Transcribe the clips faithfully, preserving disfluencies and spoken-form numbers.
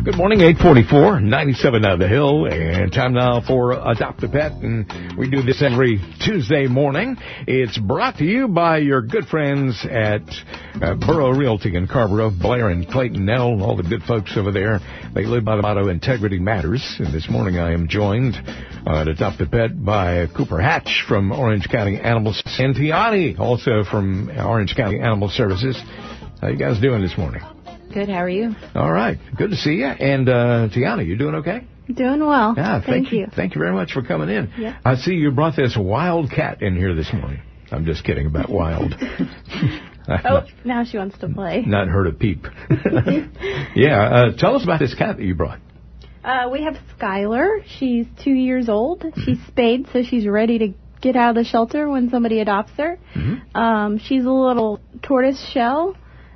Good morning, eight forty-four, ninety-seven on the Hill, and time now for Adopt a Pet, and we do this every Tuesday morning. It's brought to you by your good friends at uh, Burrow Realty in Carrboro, Blair and Clayton Nell, all the good folks over there. They live by the motto, integrity matters, and this morning I am joined uh, at Adopt a Pet by Cooper Hatch from Orange County Animals, and Tiani, also from Orange County Animal Services. How you guys doing this morning? Good, how are you? All right, good to see you. And uh, Tiana, you doing okay? Doing well. Yeah, thank, thank you. Thank you very much for coming in. Yeah. I see you brought this wild cat in here this morning. I'm just kidding about wild. oh, not, now she wants to play. Not heard a peep. yeah, uh, tell us about this cat that you brought. Uh, we have Skylar. She's two years old. She's spayed, so she's ready to get out of the shelter when somebody adopts her. Mm-hmm. Um, she's a little tortoise shell.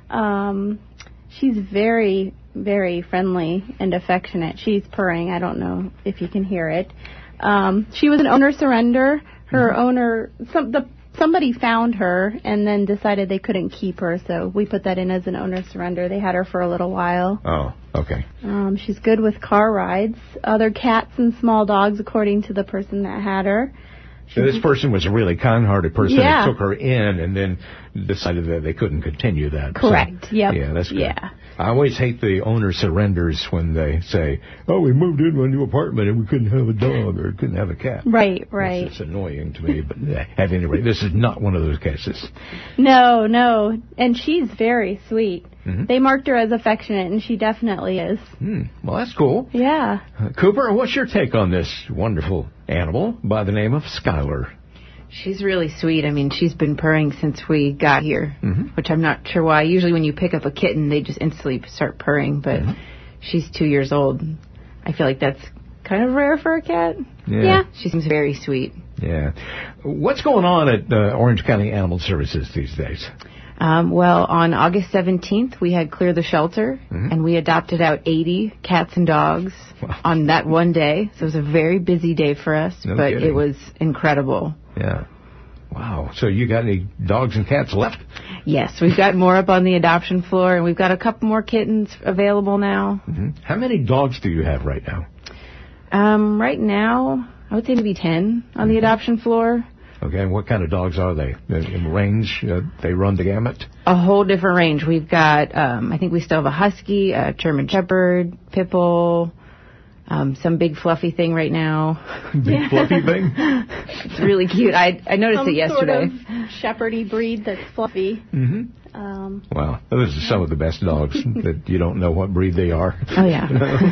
Um, she's very, very friendly and affectionate. She's purring. I don't know if you can hear it. Um, she was an owner surrender. Her mm-hmm. owner, some, the, somebody found her and then decided they couldn't keep her, so we put that in as an owner surrender. They had her for a little while. Oh, okay. Um, she's good with car rides, other cats and small dogs, according to the person that had her. So this person was a really kind-hearted person yeah. that took her in and then decided that they couldn't continue that. Correct. So, yep. Yeah, that's good. Yeah. I always hate the owner surrenders when they say, oh, we moved into a new apartment and we couldn't have a dog or couldn't have a cat. Right, right. It's annoying to me, but at any rate, this is not one of those cases. No, no. And she's very sweet. Mm-hmm. They marked her as affectionate, and she definitely is. Mm, well, that's cool. Yeah. Uh, Cooper, what's your take on this wonderful animal by the name of Skylar? She's really sweet. I mean, she's been purring since we got here, mm-hmm. which I'm not sure why. Usually when you pick up a kitten, they just instantly start purring, but mm-hmm. she's two years old. I feel like that's kind of rare for a cat. Yeah. yeah. She seems very sweet. Yeah. What's going on at uh, Orange County Animal Services these days? Um, well, on August seventeenth, we had Clear the Shelter, mm-hmm. and we adopted out eighty cats and dogs wow. on that one day. So it was a very busy day for us, no but kidding. It was incredible. Yeah. Wow. So you got any dogs and cats left? Yes, we've got more up on the adoption floor, and we've got a couple more kittens available now. Mm-hmm. How many dogs do you have right now? Um, right now, I would say maybe ten on mm-hmm. the adoption floor. Okay, and what kind of dogs are they? In range, uh, they run the gamut? A whole different range. We've got, um, I think we still have a Husky, a German Shepherd, Pit Bull, um, some big fluffy thing right now. Big yeah. fluffy thing? It's really cute. I I noticed some it yesterday. Sort of shepherdy breed that's fluffy. Mm-hmm. Um, wow, those are some of the best dogs that you don't know what breed they are. Oh, yeah.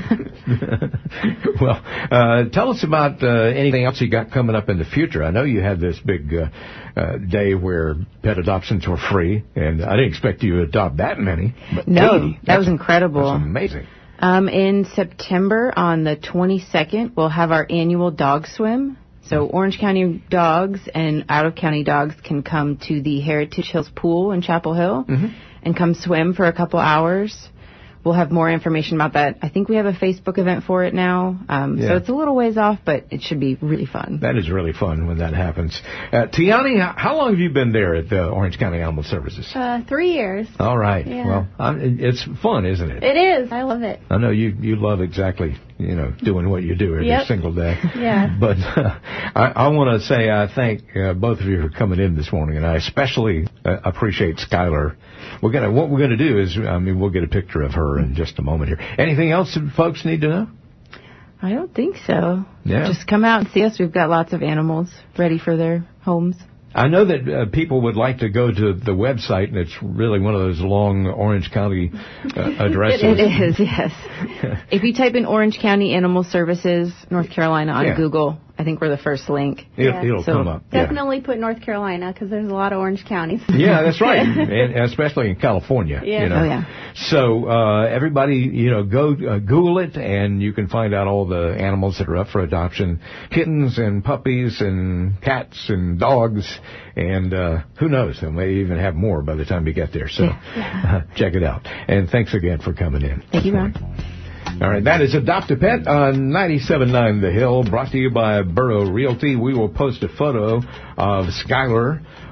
Well, uh, tell us about uh, anything else you got coming up in the future. I know you had this big uh, uh, day where pet adoptions were free, and I didn't expect you to adopt that many. But no, eighty, that was incredible. That's amazing. Um, in September, on the twenty-second, we'll have our annual dog swim. So Orange County dogs and out-of-county dogs can come to the Heritage Hills Pool in Chapel Hill mm-hmm. and come swim for a couple hours. We'll have more information about that. I think we have a Facebook event for it now. Um, yeah. So it's a little ways off, but it should be really fun. That is really fun when that happens. Uh, Tiani, how long have you been there at uh, Orange County Animal Services? Uh, three years. All right. Yeah. Well, I'm, it's fun, isn't it? It is. I love it. I know you, you love exactly, you know, doing what you do every yep. single day. Yeah. But uh, I, I want to say I thank uh, both of you for coming in this morning, and I especially uh, appreciate Skylar. We're gonna what we're gonna do is, I mean, we'll get a picture of her in just a moment here. Anything else that folks need to know? I don't think so. Yeah. Just come out and see us. We've got lots of animals ready for their homes. I know that uh, people would like to go to the website, and it's really one of those long Orange County uh, addresses. It is, yes. If you type in Orange County Animal Services, North Carolina on yeah. Google, I think we're the first link. It, yeah. It'll so come up. Definitely yeah. put North Carolina, because there's a lot of orange counties. Yeah, that's right, and especially in California. Yeah. You know? Oh, yeah. So uh, everybody, you know, go uh, Google it, and you can find out all the animals that are up for adoption: kittens and puppies and cats and dogs, and uh, who knows, they may even have more by the time you get there. So yeah. uh, check it out. And thanks again for coming in. Thank you, Ron. All right, that is Adopt a Pet on ninety-seven point nine The Hill, brought to you by Burrow Realty. We will post a photo of Skylar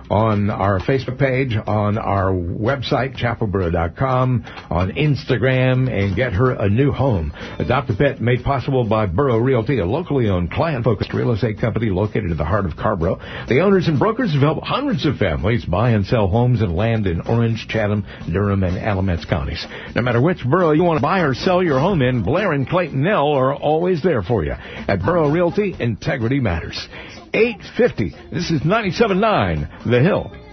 on our Facebook page, on our website, chapel borough dot com, on Instagram, and get her a new home. Adopt a Pet made possible by Borough Realty, a locally owned, client-focused real estate company located in the heart of Carborough. The owners and brokers have helped hundreds of families buy and sell homes and land in Orange, Chatham, Durham, and Alamance counties. No matter which borough you want to buy or sell your home in, Blair and Clayton Nell are always there for you. At Borough Realty, integrity matters. eight fifty. This is ninety-seven point nine The Hill.